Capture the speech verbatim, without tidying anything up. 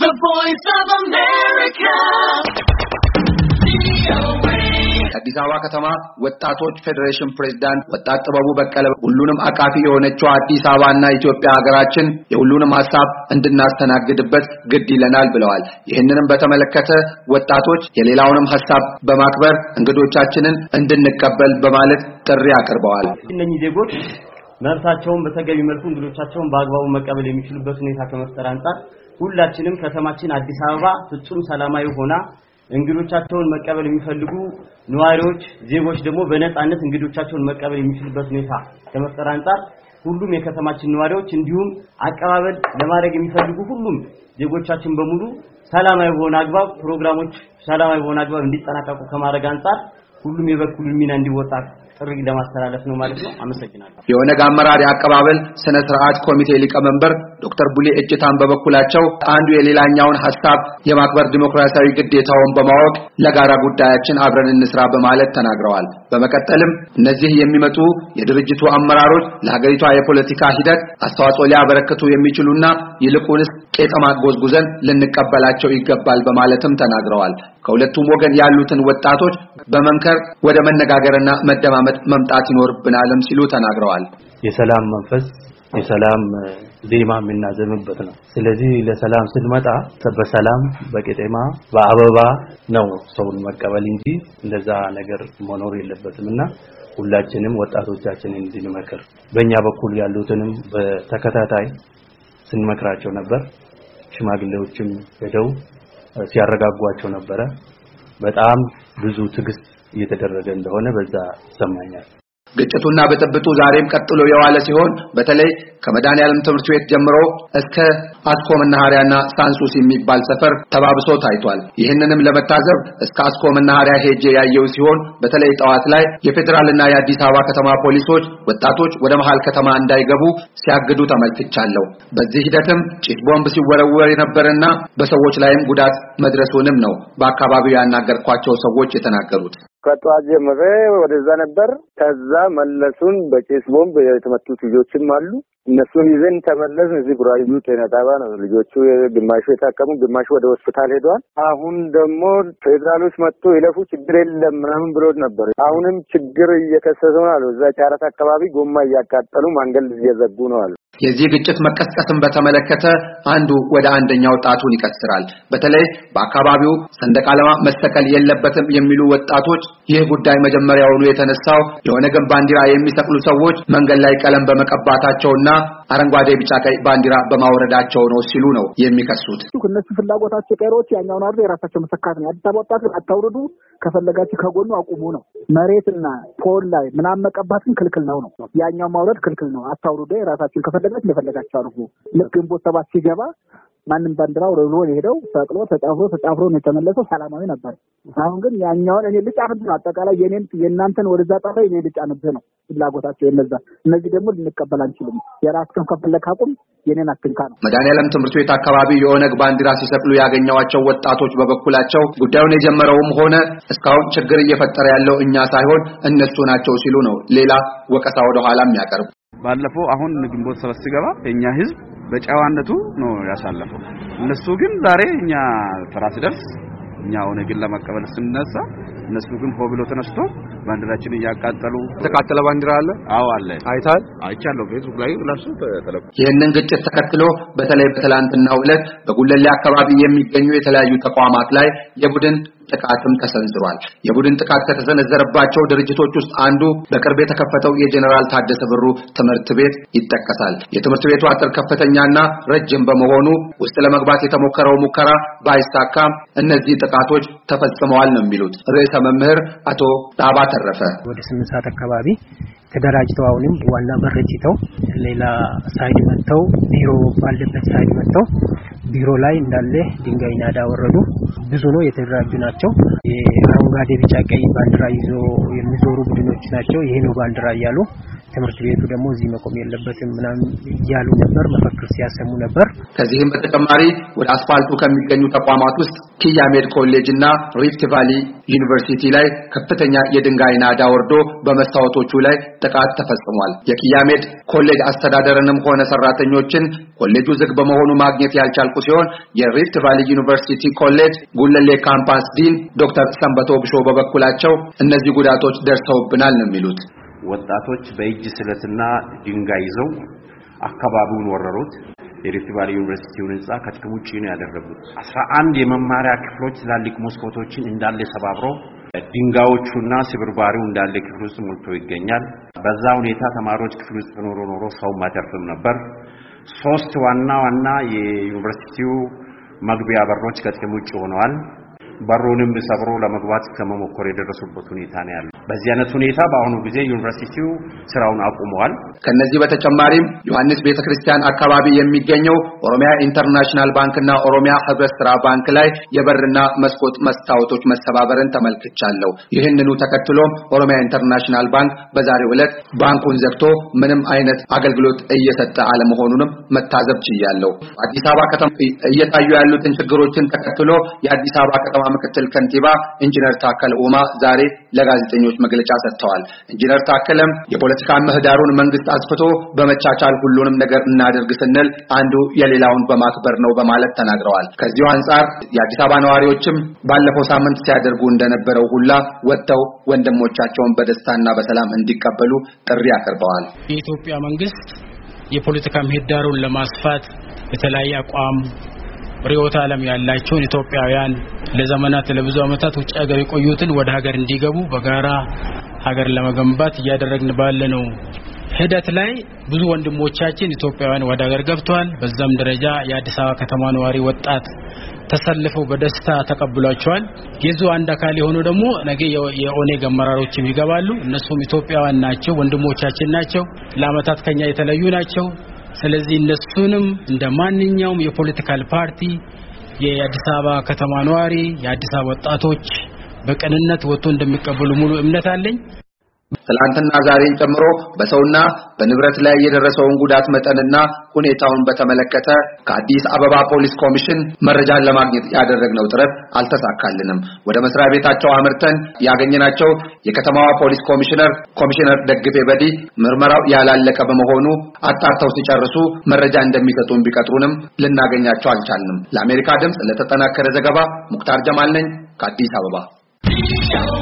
The Voice of America. አዲስ አበባ ከተማ ወጣቶች ፌዴሬሽን ፕሬዝዳንት ወጣት ጥበቡ በቀለ ሁሉንም አቃፊ የሆነችው አዲስ አበባና ኢትዮጵያ ሀገራችን የሁሉንም ሐሳብ እንድናስተናግድበት ግድ ይለናል ብለዋል። ይህንንም በተመለከተ ወጣቶች የሌላውንም ሐሳብ በማክበር እንግዶቻችንን እንድንቀበል በማለት ጥሪ አቅርበዋል። እነኚህ ዜጎች መብታቸውን በተገቢ መልኩ እንግዶቻቸውን በአግባቡ መቀበል የሚችሉበት ሁኔታ ከመፍጠር አንፃር ሁላችንም ከተማችን አዲስ አበባ ፍጹም ሰላማዊ ሆና እንግዶቻቸውን መቀበል የሚፈልጉ ነዋሪዎች ዜጎች ደግሞ በነጻነት እንግዶቻቸውን መቀበል የሚችሉበት ሁኔታ ከመፍጠር አንፃር ሁሉም የከተማችን ነዋሪዎች እንዲሁም አቀባበል ለማድረግ የሚፈልጉ ሁሉም ዜጎቻችን በሙሉ ሰላማዊ ሆነ አግባብ ፕሮግራሞች ሰላማዊ ሆነ አግባብ እንዲጠናቀቁ ከማድረግ አንፃር ሁሉም የበኩሉን ሚና እንዲወጣ ጥሪ ለማስተላለፍ ነው ማለት ነው። አመሰግናለሁ። የኦነግ አመራር ያቀባበል ስነ ስርዓት ኮሚቴ ሊቀመንበር ዶክተር ቡሌ እጅታን በበኩላቸው አንዱ የሌላኛውን ሐሳብ የማክበር ዲሞክራሲያዊ ግዴታውን በማወቅ ለጋራ ጉዳያችን አብረን እንስራ በማለት ተናግረዋል። በመቀጠልም እነዚህ የሚመጡ የድርጅቱ አመራሮች ለሀገሪቷ የፖለቲካ ሂደት አስተዋጽኦ ሊያበረክቱ የሚችሉና ይልቁንስ ቄጠማ ጎዝጉዘን ልንቀበላቸው ይገባል በማለትም ተናግረዋል። ከሁለቱም ወገን ያሉትን ወጣቶች በመምከር ወደ መነጋገርና መደማመጥ መምጣት ይኖርብናልም ሲሉ ተናግረዋል። የሰላም መንፈስ የሰላም ዜማ የምናዘምበት ነው። ስለዚህ ለሰላም ስንመጣ በሰላም በቄጠማ በአበባ ነው ሰውን መቀበል እንጂ እንደዛ ነገር መኖር የለበትምና ሁላችንም ወጣቶቻችንን እንድንመክር በእኛ በኩል ያሉትንም በተከታታይ ስንመክራቸው ነበር። ሽማግሌዎችም ሄደው ሲያረጋጓቸው ነበር። በጣም ብዙ ትግስት እየተደረገ እንደሆነ በዛ ሰማኛል። ግጭቱና በጥብጡ ዛሬም ቀጥሎ የዋለ ሲሆን በተለይ ከመድኃኔዓለም ትምህርት ቤት ጀምሮ እስከ አስኮ መናኸሪያና ሳንሱስ የሚባል ሰፈር ተባብሶ ታይቷል። ይህንንም ለመታዘብ እስከ አስኮ መናኸሪያ ሄጄ ያየው ሲሆን በተለይ ጠዋት ላይ የፌደራልና የአዲስ አበባ ከተማ ፖሊሶች ወጣቶች ወደ መሃል ከተማ እንዳይገቡ ሲያግዱ ተመልክቻለሁ። በዚህ ሂደትም ጭስ ቦምብ ሲወረወር የነበረና በሰዎች ላይም ጉዳት መድረሱንም ነው በአካባቢው ያናገርኳቸው ሰዎች የተናገሩት። ከጧት ጀምሮ ወደዛ ነበር። ከዛ መለሱን በጭስ ቦምብ የተመቱት ልጆችም አሉ። እነሱን ይዘን ተመለስን። እዚህ ቡራዩ ጤና ጣቢያ ነው ልጆቹ ግማሹ የታከሙ ግማሹ ወደ ሆስፒታል ሄደዋል። አሁን ደግሞ ፌደራሎች መጥቶ ይለፉ ችግር የለም ምናምን ብሎ ነበር። አሁንም ችግር እየከሰተ ነው አሉ። እዛ ጫራት አካባቢ ጎማ እያቃጠሉ መንገድ እየዘጉ ነው አሉ። የዚህ ግጭት መቀስቀስን በተመለከተ አንዱ ወደ አንደኛው ጣቱን ይቀስራል። በተለይ በአካባቢው ሰንደቅ ዓላማ መሰቀል የለበትም የሚሉ ወጣቶች ይህ ጉዳይ መጀመሪያውኑ የተነሳው የኦነግን ባንዲራ የሚሰቅሉ ሰዎች መንገድ ላይ ቀለም በመቀባታቸውና አረንጓዴ ቢጫ ቀይ ባንዲራ በማውረዳቸው ነው ሲሉ ነው የሚከሱት። እነሱ ፍላጎታቸው ቀሮች ያኛው ነው የራሳቸው መሰካት ነው። አዲስ አበባ ወጣቶች አታውርዱ ከፈለጋችሁ ከጎኑ አቁሙ ነው። መሬትና ፖል ላይ ምናምን መቀባትን ክልክል ነው ነው። ያኛው ማውረድ ክልክል ነው። አታውርዱ የራሳችሁ ከፈለጋችሁ ለፈለጋችሁ አርጉ። ልክም ቦታባት ሲገባ ማንም ባንዲራው ረብሮ ሄደው ሰቅሎ ተጫፍሮ ተጫፍሮ ነው የተመለሰው። ሰላማዊ ነበር። አሁን ግን ያኛውን እኔ ልጫነብ ነው አጠቃላይ የኔን የናንተን ወደዛ ጣራ እኔ ልጫነብ ነው ፍላጎታቸው የነዛ። እነዚህ ደግሞ ልንቀበል አንችልም። የራስከም ከፈለክ አቁም የኔን አትንካ ነው። መድኃኔዓለም ትምህርት ቤት አካባቢ የኦነግ ባንዲራ ሲሰቅሉ ያገኘዋቸው ወጣቶች በበኩላቸው ጉዳዩን የጀመረውም ሆነ እስካሁን ችግር እየፈጠረ ያለው እኛ ሳይሆን እነሱ ናቸው ሲሉ ነው ሌላ ወቀሳ ወደ ኋላ የሚያቀርቡ። ባለፈው አሁን ግንቦት ሰባት ሲገባ የኛ ህዝብ በጫዋነቱ ነው ያሳለፈው። እነሱ ግን ዛሬ እኛ ተራ ሲደርስ እኛ ኦነግን ለመቀበል ስንነሳ እነሱ ግን ሆብሎ ተነስቶ ባንዲራችንን ያቃጠሉ። ተቃጠለ ባንዲራ አለ? አዎ አለ። አይታል? አይቻለሁ። ፌስቡክ ላይ ለሱ ተለቀቀ። ይህንን ግጭት ተከትሎ በተለይ በትላንትናው ዕለት በጉለሌ አካባቢ የሚገኙ የተለያዩ ተቋማት ላይ የቡድን ጥቃትም ተሰንዝሯል። የቡድን ጥቃት ከተሰነዘረባቸው ድርጅቶች ውስጥ አንዱ በቅርብ የተከፈተው የጀነራል ታደሰ ብሩ ትምህርት ቤት ይጠቀሳል። የትምህርት ቤቱ አጥር ከፍተኛና ረጅም በመሆኑ ውስጥ ለመግባት የተሞከረው ሙከራ ባይሳካም እነዚህ ጥቃቶች ተፈጽመዋል ነው የሚሉት ርዕሰ መምህር አቶ ዳባ ተረፈ። ወደ ስምንት ሰዓት አካባቢ ተደራጅተው አሁንም ዋና በረጅተው ሌላ ሳይድ መጥተው ቢሮ ባለበት ሳይድ መጥተው ቢሮ ላይ እንዳለ ድንጋይ ናዳ ወረዱ። ብዙ ነው የተደራጁ ናቸው። የአረንጓዴ ቢጫ ቀይ ባንዲራ ይዞ የሚዞሩ ቡድኖች ናቸው። ይሄ ነው ባንዲራ ያሉ ትምህርት ቤቱ ደግሞ እዚህ መቆም የለበትም ምናምን ያሉ ነበር መፈክር ሲያሰሙ ነበር ከዚህም በተጨማሪ ወደ አስፋልቱ ከሚገኙ ተቋማት ውስጥ ኪያሜድ ኮሌጅ እና ሪፍት ቫሊ ዩኒቨርሲቲ ላይ ከፍተኛ የድንጋይ ናዳ ወርዶ በመስታወቶቹ ላይ ጥቃት ተፈጽሟል የኪያሜድ ኮሌጅ አስተዳደርንም ሆነ ሰራተኞችን ኮሌጁ ዝግ በመሆኑ ማግኘት ያልቻልኩ ሲሆን የሪፍት ቫሊ ዩኒቨርሲቲ ኮሌጅ ጉለሌ ካምፓስ ዲን ዶክተር ሰንበቶ ብሾ በበኩላቸው እነዚህ ጉዳቶች ደርሰውብናል ነው የሚሉት ወጣቶች በእጅ ስለትና ድንጋይ ይዘው አካባቢውን ወረሩት የሪፍት ቫሊ ዩኒቨርሲቲውን ህንጻ ከጥቅም ውጪ ነው ያደረጉት አስራ አንድ የመማሪያ ክፍሎች ላልቅ መስኮቶችን እንዳለ ሰባብሮ ድንጋዮቹና ስብርባሪው እንዳለ ክፍል ውስጥ ሞልቶ ይገኛል በዛ ሁኔታ ተማሪዎች ክፍል ውስጥ ኖሮ ኖሮ ሰው ማተርፍም ነበር ሶስት ዋና ዋና የዩኒቨርሲቲው መግቢያ በሮች ከጥቅም ውጪ ሆነዋል በሩንም ሰብሮ ለመግባት ከመሞከር የደረሱበት ሁኔታ ነው ያለው በዚህ አይነት ሁኔታ በአሁኑ ጊዜ ዩኒቨርሲቲው ስራውን አቁመዋል ከነዚህ በተጨማሪም ዮሐንስ ቤተክርስቲያን አካባቢ የሚገኘው ኦሮሚያ ኢንተርናሽናል ባንክና ኦሮሚያ ህብረት ስራ ባንክ ላይ የበርና መስኮት መስታወቶች መሰባበርን ተመልክቻለሁ ይህንኑ ተከትሎ ኦሮሚያ ኢንተርናሽናል ባንክ በዛሬው ዕለት ባንኩን ዘግቶ ምንም አይነት አገልግሎት እየሰጠ አለመሆኑንም መታዘብ ችያለሁ አዲስ አበባ ከተማ እየታዩ ያሉትን ችግሮችን ተከትሎ የአዲስ አበባ ከተማ ምክትል ከንቲባ ኢንጂነር ታከለ ኡማ ዛሬ ለጋዜጠኞች መግለጫ ሰጥተዋል ኢንጂነር ታከለም የፖለቲካ ምህዳሩን መንግስት አስፍቶ በመቻቻል ሁሉንም ነገር እናድርግ ስንል አንዱ የሌላውን በማክበር ነው በማለት ተናግረዋል ከዚሁ አንፃር የአዲስ አበባ ነዋሪዎችም ባለፈው ሳምንት ሲያደርጉ እንደነበረው ሁላ ወጥተው ወንድሞቻቸውን በደስታና በሰላም እንዲቀበሉ ጥሪ አቅርበዋል የኢትዮጵያ መንግስት የፖለቲካ ምህዳሩን ለማስፋት በተለያየ አቋም ሪዮታ ዓለም ያላቸው ኢትዮጵያውያን ለዘመናት ለብዙ አመታት ውጭ ሀገር የቆዩትን ወደ ሀገር እንዲገቡ በጋራ ሀገር ለመገንባት ያደረግን ባለነው ሂደት ላይ ብዙ ወንድሞቻችን ኢትዮጵያውያን ወደ ሀገር ገብተዋል በዛም ደረጃ የአዲስ አበባ ከተማ ነዋሪ ወጣት ተሰልፈው በደስታ ተቀብሏቸዋል የዙ አንድ አካል የሆኑ ደግሞ ነገ የኦኔግ አመራሮችም ይገባሉ እነሱም ኢትዮጵያውያን ናቸው ወንድሞቻችን ናቸው ለአመታት ከኛ የተለዩ ናቸው ስለዚህ እነሱንም እንደማንኛውም የፖለቲካል ፓርቲ የአዲስ አበባ ከተማ ነዋሪ የአዲስ አበባ ወጣቶች በቀንነት ወጥቶ እንደሚቀበሉ ሙሉ እምነት አለኝ ትላንትና ዛሬን ጨምሮ በሰውና በንብረት ላይ የደረሰውን ጉዳት መጠንና ሁኔታውን በተመለከተ ከአዲስ አበባ ፖሊስ ኮሚሽን መረጃን ለማግኘት ያደረግነው ጥረት አልተሳካልንም ወደ መስሪያ ቤታቸው አመርተን ያገኘናቸው የከተማዋ ፖሊስ ኮሚሽነር ኮሚሽነር ደግፌ በዲ ምርመራው ያላለቀ በመሆኑ አጣርተው ሲጨርሱ መረጃ እንደሚሰጡን ቢቀጥሩንም ልናገኛቸው አልቻልንም ለአሜሪካ ድምጽ ለተጠናከረ ዘገባ ሙክታር ጀማል ነኝ ከአዲስ አበባ